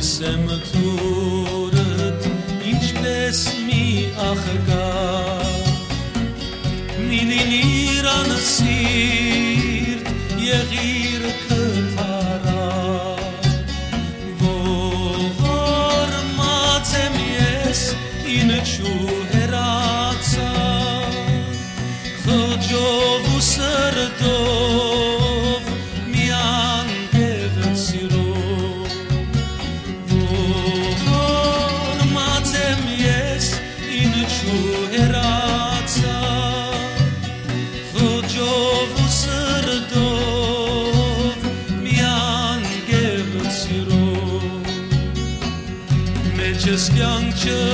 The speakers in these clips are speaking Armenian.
Semturët ինչպես մի աղգար Մինին իրան սիրտ եղիր կթարար Ողորմած եմ ես ինչու հեռացա Խջով ու սրտով մի անգեղն սիրով Ողորմած եմ ես ինչու հեռացա Խջով ու սրտով մի անգեղն սիրով Մեջս կյանք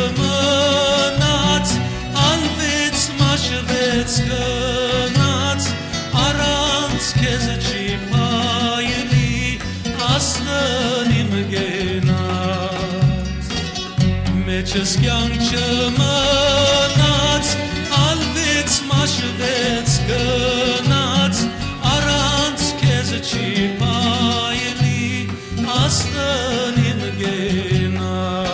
չմնաց անվեց մաշվեց գնաց առանց քեզ չի փայլի ասլն իմ գենաց Մեջս կյանք չմնաց անվեց մաշվեց գնաց առանց քեզ չի փայլի ասլն իմ գենաց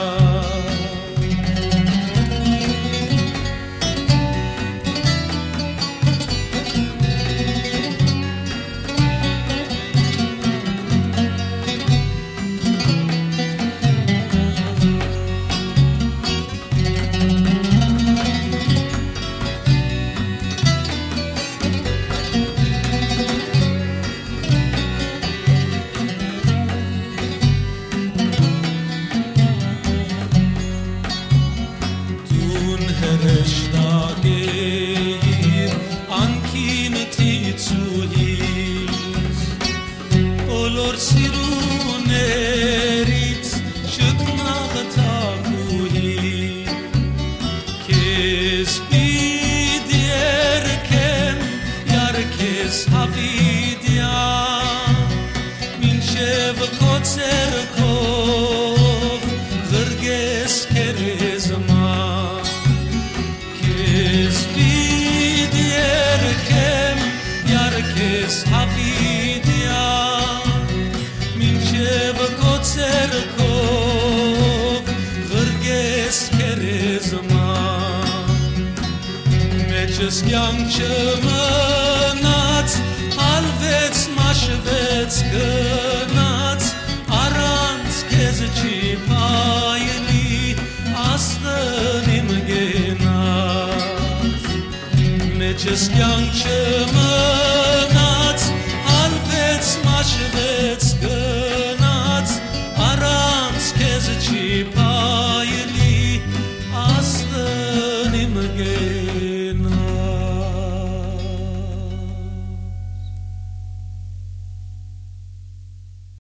Հրեշտակեիր անքին թիցուհիս Բոլոր սիրուներից շտնաղթակուհի Քեզ պիտի երգեմ յարքես հավիդյան մինչև քո ցերկով ղրգես քերեզման Քեզ պիտի երգեմ յարքես հավիդյան մինչև քո ցերկով ղրգես քերեզման Մեջս կյանք չմնաց հալվեց մաշվեց գնաց առանց քեզ չի փայլի ասլն իմ գենաց Մեջս կյանք չմնաց հալվեց մաշվեց գնաց առանց քեզ չի փայլի